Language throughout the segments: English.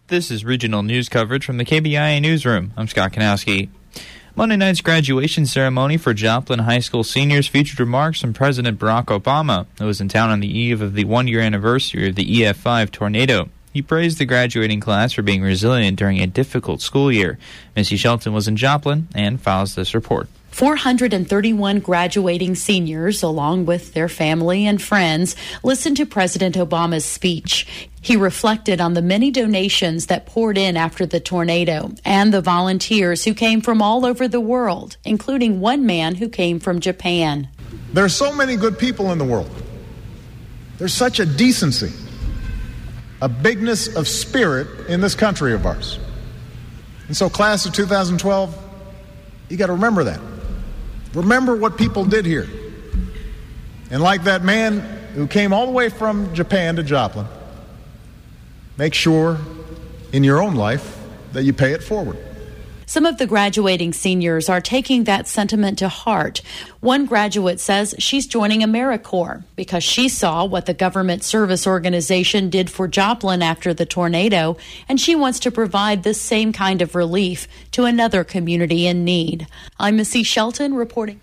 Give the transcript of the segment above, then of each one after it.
This is regional news coverage from the KBIA Newsroom. I'm Scott Kanowski. Monday night's graduation ceremony for Joplin High School seniors featured remarks from President Barack Obama, who was in town on the eve of the one-year anniversary of the EF5 tornado. He praised the graduating class for being resilient during a difficult school year. Missy Shelton was in Joplin and files this report. 431 graduating seniors, along with their family and friends, listened to President Obama's speech. He reflected on the many donations that poured in after the tornado and the volunteers who came from all over the world, including one man who came from Japan. There are so many good people in the world. There's such a decency, a bigness of spirit in this country of ours. And so, class of 2012, you got to remember that. Remember what people did here. And like that man who came all the way from Japan to Joplin, make sure in your own life that you pay it forward. Some of the graduating seniors are taking that sentiment to heart. One graduate says she's joining AmeriCorps because she saw what the government service organization did for Joplin after the tornado, and she wants to provide the same kind of relief to another community in need. I'm Missy Shelton reporting.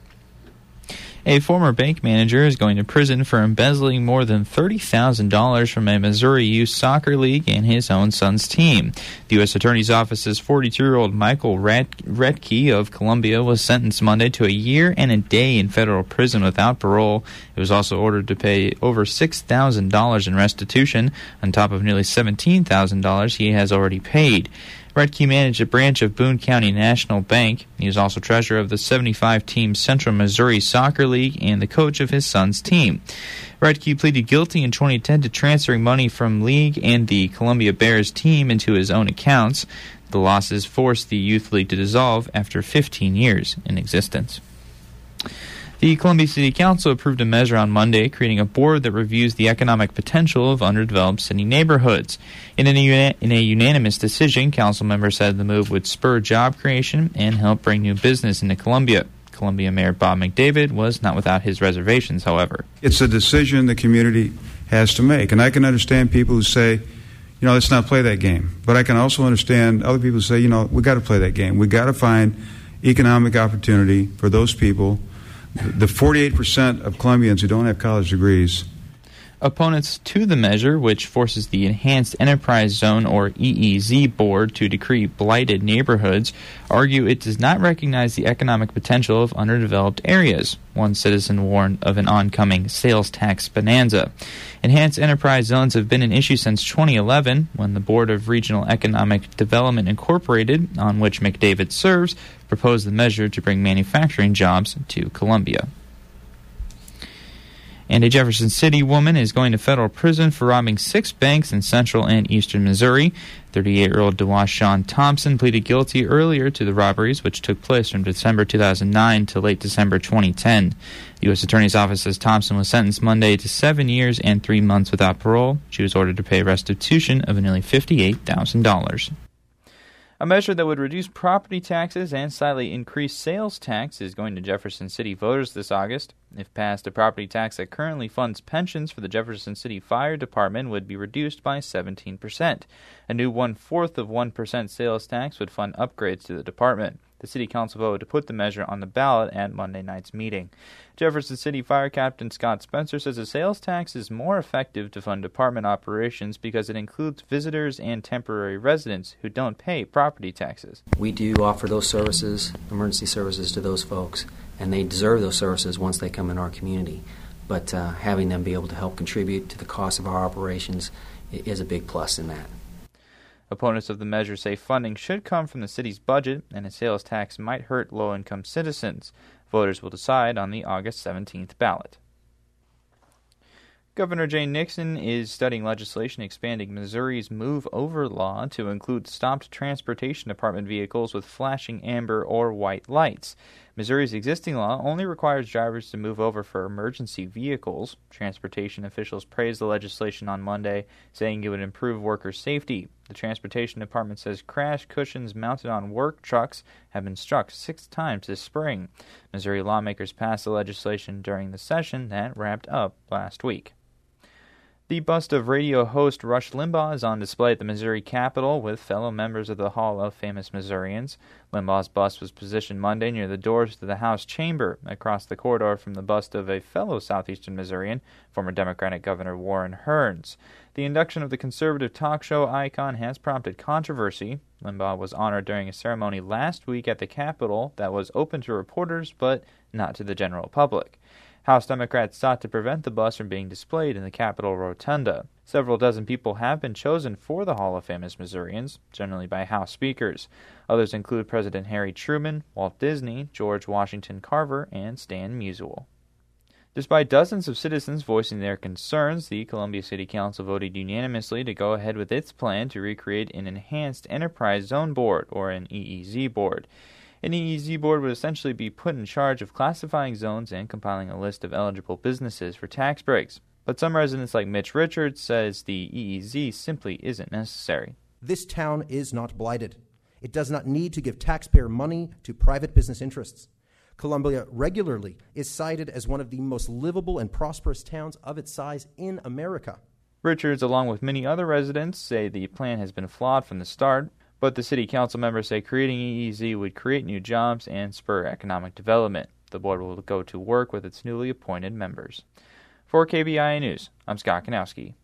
A former bank manager is going to prison for embezzling more than $30,000 from a Missouri youth soccer league and his own son's team. The U.S. Attorney's Office's 42-year-old Michael Retke of Columbia was sentenced Monday to a year and a day in federal prison without parole. He was also ordered to pay over $6,000 in restitution, on top of nearly $17,000 he has already paid. Retke managed a branch of Boone County National Bank. He was also treasurer of the 75-team Central Missouri Soccer League and the coach of his son's team. Retke pleaded guilty in 2010 to transferring money from league and the Columbia Bears team into his own accounts. The losses forced the youth league to dissolve after 15 years in existence. The Columbia City Council approved a measure on Monday creating a board that reviews the economic potential of underdeveloped city neighborhoods. In a unanimous decision, council members said the move would spur job creation and help bring new business into Columbia. Columbia Mayor Bob McDavid was not without his reservations, however. It's a decision the community has to make, and I can understand people who say, let's not play that game. But I can also understand other people who say, we got to play that game. We got to find economic opportunity for those people. The 48% of Columbians who don't have college degrees. Opponents to the measure, which forces the Enhanced Enterprise Zone or EEZ board to decree blighted neighborhoods, argue it does not recognize the economic potential of underdeveloped areas. One citizen warned of an oncoming sales tax bonanza. Enhanced Enterprise Zones have been an issue since 2011 when the Board of Regional Economic Development Incorporated, on which McDavid serves, proposed the measure to bring manufacturing jobs to Columbia. And a Jefferson City woman is going to federal prison for robbing 6 banks in central and eastern Missouri. 38-year-old DeWashawn Thompson pleaded guilty earlier to the robberies, which took place from December 2009 to late December 2010. The U.S. Attorney's Office says Thompson was sentenced Monday to 7 years and 3 months without parole. She was ordered to pay restitution of nearly $58,000. A measure that would reduce property taxes and slightly increase sales tax is going to Jefferson City voters this August. If passed, a property tax that currently funds pensions for the Jefferson City Fire Department would be reduced by 17%. A new 1/4% sales tax would fund upgrades to the department. The City Council voted to put the measure on the ballot at Monday night's meeting. Jefferson City Fire Captain Scott Spencer says a sales tax is more effective to fund department operations because it includes visitors and temporary residents who don't pay property taxes. We do offer those services, emergency services, to those folks, and they deserve those services once they come in our community. But having them be able to help contribute to the cost of our operations is a big plus in that. Opponents of the measure say funding should come from the city's budget, and a sales tax might hurt low-income citizens. Voters will decide on the August 17th ballot. Governor Jay Nixon is studying legislation expanding Missouri's Move Over law to include stopped transportation department vehicles with flashing amber or white lights. Missouri's existing law only requires drivers to move over for emergency vehicles. Transportation officials praised the legislation on Monday, saying it would improve worker safety. The Transportation Department says crash cushions mounted on work trucks have been struck 6 times this spring. Missouri lawmakers passed the legislation during the session that wrapped up last week. The bust of radio host Rush Limbaugh is on display at the Missouri Capitol with fellow members of the Hall of Famous Missourians. Limbaugh's bust was positioned Monday near the doors to the House chamber, across the corridor from the bust of a fellow southeastern Missourian, former Democratic Governor Warren Hearns. The induction of the conservative talk show icon has prompted controversy. Limbaugh was honored during a ceremony last week at the Capitol that was open to reporters but not to the general public. House Democrats sought to prevent the bust from being displayed in the Capitol Rotunda. Several dozen people have been chosen for the Hall of Famous Missourians, generally by House speakers. Others include President Harry Truman, Walt Disney, George Washington Carver, and Stan Musial. Despite dozens of citizens voicing their concerns, the Columbia City Council voted unanimously to go ahead with its plan to recreate an Enhanced Enterprise Zone Board, or an EEZ board. An EEZ board would essentially be put in charge of classifying zones and compiling a list of eligible businesses for tax breaks. But some residents like Mitch Richards says the EEZ simply isn't necessary. This town is not blighted. It does not need to give taxpayer money to private business interests. Columbia regularly is cited as one of the most livable and prosperous towns of its size in America. Richards, along with many other residents, say the plan has been flawed from the start. But the city council members say creating EEZ would create new jobs and spur economic development. The board will go to work with its newly appointed members. For KBIA News, I'm Scott Kanowski.